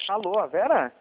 Alô, a Vera?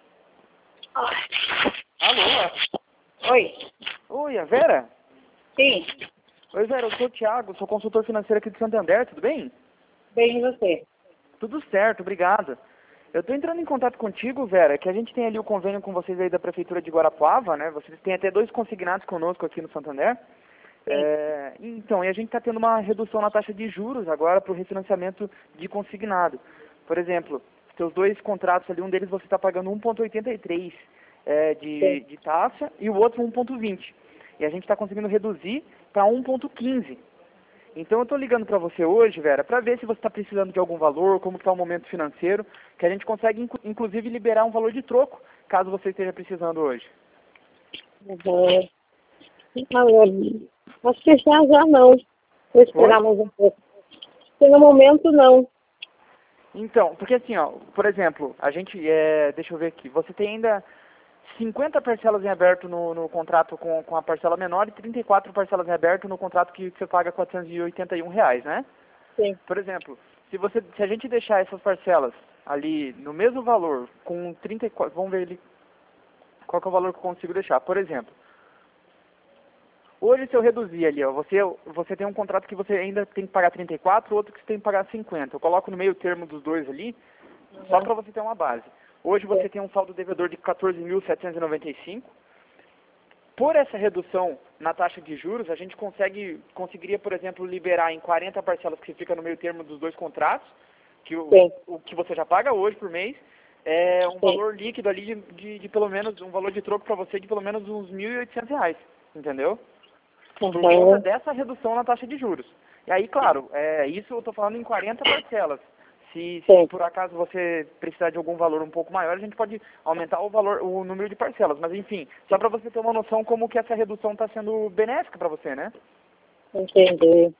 Alô? Oi. Oi, a Vera? Sim. Oi, Vera, eu sou o Thiago, sou consultor financeiro aqui de Santander, tudo bem? Bem, e você? Tudo certo, obrigado. Eu tô entrando em contato contigo, Vera, que a gente tem ali o convênio com vocês aí da Prefeitura de Guarapuava, né? Vocês têm até 2 consignados conosco aqui no Santander. Então, e a gente está tendo uma redução na taxa de juros agora para o refinanciamento de consignado. Por exemplo, seus 2 contratos ali, um deles você está pagando 1,83 de taxa e o outro 1,20. E a gente está conseguindo reduzir para 1,15. Então eu estou ligando para você hoje, Vera, para ver se você está precisando de algum valor, como está o momento financeiro, que a gente consegue inclusive liberar um valor de troco, caso você esteja precisando hoje. Acho que já não. Vou esperar mais um pouco. Porque no momento não. Então, porque assim, ó, por exemplo, a gente, deixa eu ver aqui, você tem ainda 50 parcelas em aberto no contrato com a parcela menor e 34 parcelas em aberto no contrato que você paga R$ 481, né? Sim. Por exemplo, se a gente deixar essas parcelas ali no mesmo valor, com 34, vamos ver ali qual que é o valor que eu consigo deixar. Por exemplo, hoje se eu reduzir ali, ó, você tem um contrato que você ainda tem que pagar 34, outro que você tem que pagar 50. Eu coloco no meio termo dos dois ali, só para você ter uma base. Hoje você tem um saldo devedor de 14.795. Por essa redução na taxa de juros, a gente conseguiria, por exemplo, liberar em 40 parcelas que fica no meio termo dos 2 contratos, que o que você já paga hoje por mês, um valor líquido ali de pelo menos, um valor de troco para você de pelo menos uns R$ 1.800, entendeu? Por conta dessa redução na taxa de juros. E aí, claro, isso eu estou falando em 40 parcelas. Se por acaso você precisar de algum valor um pouco maior, a gente pode aumentar o número de parcelas. Mas enfim, só para você ter uma noção como que essa redução está sendo benéfica para você, né? Entendi.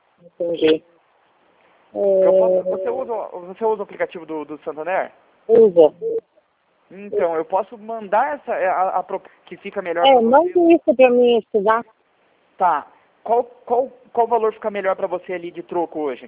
Você usa o aplicativo do Santander? Usa. Então, eu posso mandar que fica melhor para você? Manda isso para mim estudar. Tá. Qual valor fica melhor para você ali de troco hoje?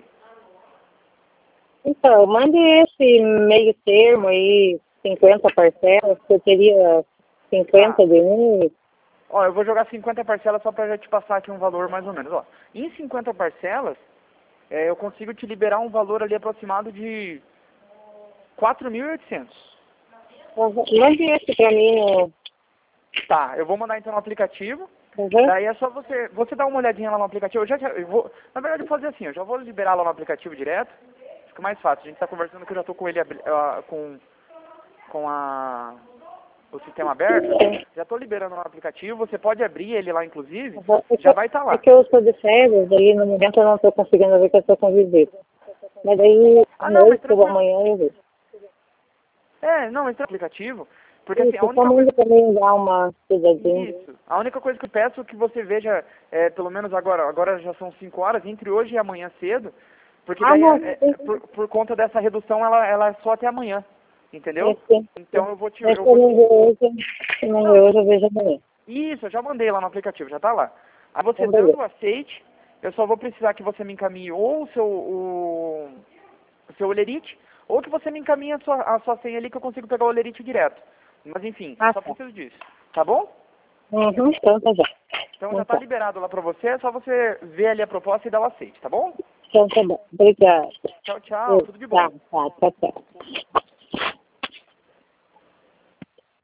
Então, mande esse meio termo aí, 50 parcelas, que eu teria 50 de um. Ó, eu vou jogar 50 parcelas só para já te passar aqui um valor mais ou menos. Ó, em 50 parcelas, eu consigo te liberar um valor ali aproximado de 4.800. Mande esse para mim. Tá, eu vou mandar então no aplicativo. Daí é só você dar uma olhadinha lá no aplicativo. Eu vou, na verdade, eu vou fazer assim, eu já vou liberar lá no aplicativo direto. Fica mais fácil. A gente está conversando que eu já estou com ele com o sistema aberto. Já estou liberando no aplicativo. Você pode abrir ele lá, inclusive. Já vai estar lá. É que eu estou de férias, aí no momento eu não estou conseguindo ver que eu estou com visita. Mas daí, à noite ou amanhã eu vejo. Não, esse é o aplicativo. Porque assim, a única coisa também dá uma estudadinha. Isso. A única coisa que eu peço é que você veja, pelo menos agora já são 5 horas, entre hoje e amanhã cedo, porque daí, por conta dessa redução, ela é só até amanhã, entendeu? Então eu vou te... Se não ver hoje, eu vejo amanhã. Isso, eu já mandei lá no aplicativo, já tá lá. Aí você dando o aceite, eu só vou precisar que você me encaminhe ou o seu olerite, ou que você me encaminhe a sua senha ali que eu consigo pegar o olerite direto. Mas enfim, só preciso disso. Tá bom? Então tá já. Então já tá liberado lá pra você, é só você ver ali a proposta e dar o aceite, tá bom? Então tá bom. Obrigada. Tchau, tchau. Tudo de bom. Tchau.